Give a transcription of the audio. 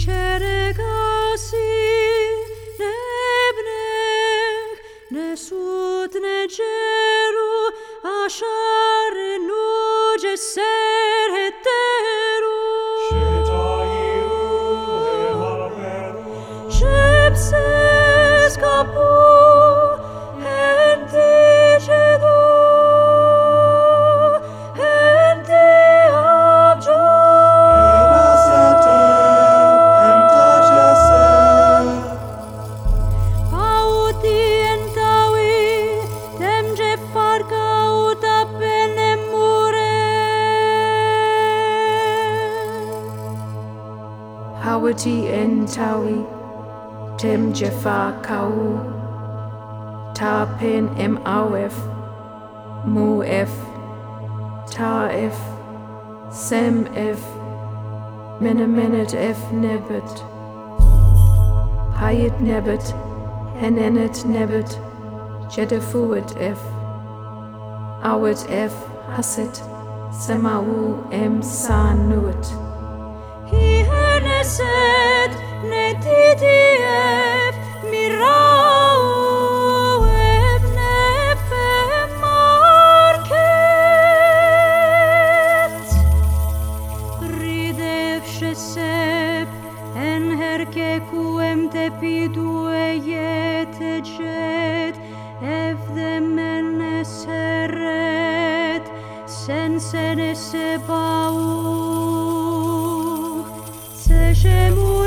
Ceregasi nebnech nesut negeru ashare nuge ser heteru Shepses kapu entigedu enti abjo Pauti entawi temge farca uta penemure Hawati entawi Tem Jafar Kau Ta Pen Mawf Mu'f Ta'if Sem'f Menemenet F Nebet Hayat Nebet Henenet Nebet Jedefuet F Awet F Haset Semau M Sanuet Hi heneset netitief mirau ebnefem market Ridev shesep en herkekuem tepidu eyetejet evdemen eseret sensen esebau Sejemu